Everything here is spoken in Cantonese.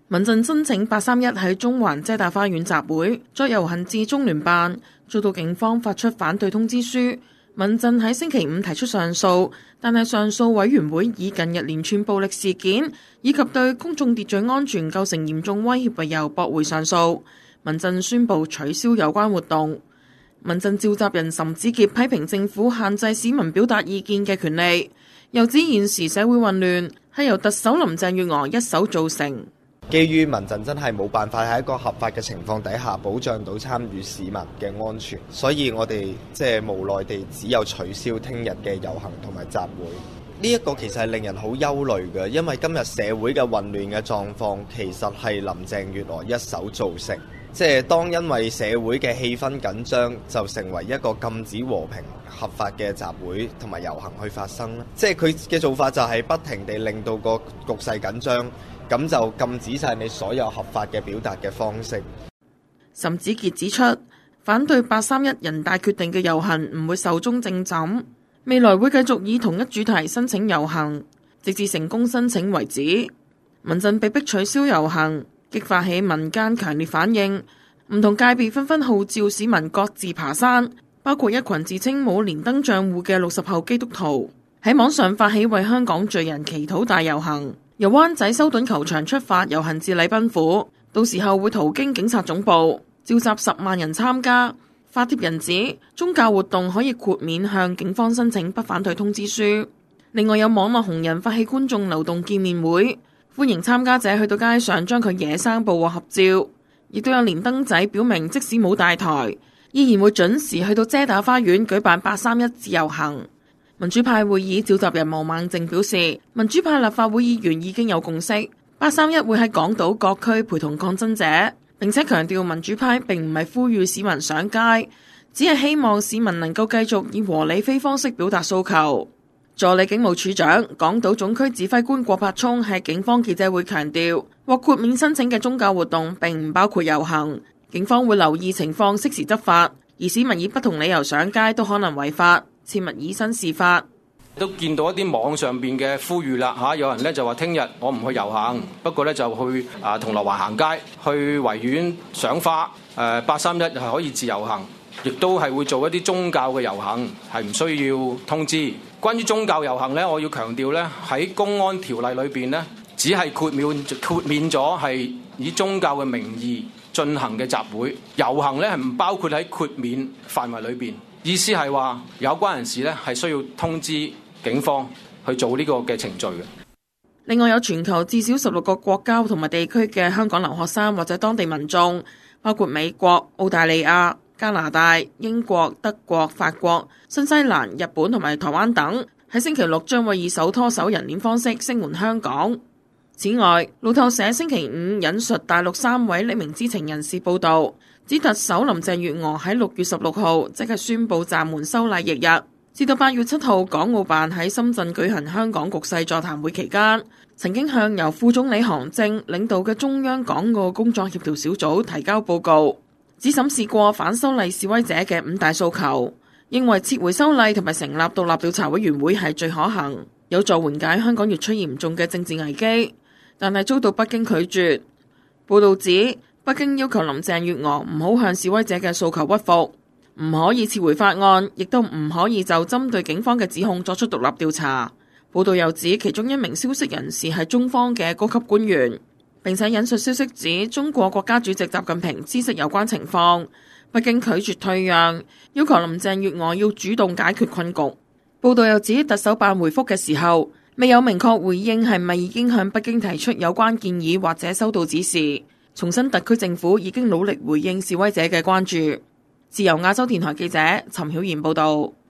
民陣申請831喺中環遮打花園集會，再遊行至中聯辦，遭到警方發出反對通知書。民陣喺星期五提出上訴，但係上訴委員會以近日連串暴力事件以及對公眾秩序安全構成嚴重威脅為由駁回上訴。民陣宣布取消有關活動。民陣召集人岑子傑批評政府限制市民表達意見嘅權利，又指現時社會混亂係由特首林鄭月娥一手造成。 基於民陣真係冇辦法喺一個合法嘅情況底下保障到參與市民嘅安全，所以我哋無奈地只有取消聽日嘅遊行同埋集會。呢一個其實係令人好憂慮嘅，因為今日社會嘅混亂嘅狀況其實係林鄭月娥一手造成。當因為社會嘅氣氛緊張，就成為一個禁止和平合法嘅集會同埋遊行去發生啦。佢嘅做法就係不停地令到個局勢緊張，咁就禁止晒你所有合法嘅表達嘅方式。 岑子傑指出，反對831人大決定嘅遊行唔會壽終正寢，未來會繼續以同一主題申請遊行，直至成功申請為止。民陣被迫取消遊行，激發起民間強烈反應，唔同界別紛紛號召市民各自爬山，包括一群自稱冇連登賬戶嘅60後基督徒喺網上發起為香港罪人祈禱大遊行，由灣仔修頓球場出發遊行至禮賓府，到時候會途經警察總部，召集10萬人參加。發帖人指宗教活動可以豁免向警方申請不反對通知書。另外有網絡紅人發起觀眾流動見面會，歡迎參加者去到街上將佢野生捕獲合照，亦都有連登仔表明即使冇大台，依然會準時去到遮打花園舉辦831自由行。民主派會議召集人毛孟靜表示，民主派立法會議員已經有共識，831會喺港島各區陪同抗爭者，並且強調民主派並唔係呼籲市民上街，只係希望市民能夠繼續以和理非方式表達訴求。助理警務處長、港島總區指揮官郭柏聰喺警方記者會強調，獲豁免申請嘅宗教活動並唔包括遊行，警方會留意情況適時執法，而市民以不同理由上街都可能違法，切勿以身試法。 都見到一啲網上邊嘅呼籲啦，有人咧就話聽日我唔去遊行，不過咧就去銅鑼灣行街，去維園賞花。831係可以自由行，亦都係會做一啲宗教嘅遊行，係唔需要通知。關於宗教遊行咧，我要強調咧，喺公安條例裏邊咧，只係豁免咗係以宗教嘅名義進行嘅集會遊行咧，係唔包括喺豁免範圍裏邊。意思係話有關人士咧係需要通知警方去做呢個嘅程序嘅。 另外有全球至少16個國家同埋地區嘅香港留學生或者當地民眾，包括美國、澳大利亞、加拿大、英國、德國、法國、新西蘭、日本同埋台灣等，喺星期六將會以手拖手人鏈方式聲援香港。此外，路透社星期五引述大陸3位匿名知情人士報道，指特首林鄭月娥喺6月16號即係宣布暫緩修例翌日，至到8月7號港澳辦喺深圳舉行香港局勢座談會期間，曾經向由副總理韓正領導嘅中央港澳工作協調小組提交報告，只審視過反修例示威者嘅5大訴求，認為撤回修例同埋成立獨立調查委員會係最可行，有助緩解香港越趨嚴重嘅政治危機，但係遭到北京拒絕。報導指，北京要求林鄭月娥唔好向示威者嘅訴求屈服，唔可以撤回法案，亦都唔可以就針對警方嘅指控作出獨立調查。報道又指，其中一名消息人士係中方嘅高級官員，並且引述消息指，中國國家主席習近平知悉有關情況，北京拒絕退讓，要求林鄭月娥要主動解決困局。報道又指，特首辦回覆嘅時候，未有明確回應係咪已經向北京提出有關建議或者收到指示，重申特區政府已經努力回應示威者嘅關注。自由亞洲電台記者陳曉賢報導。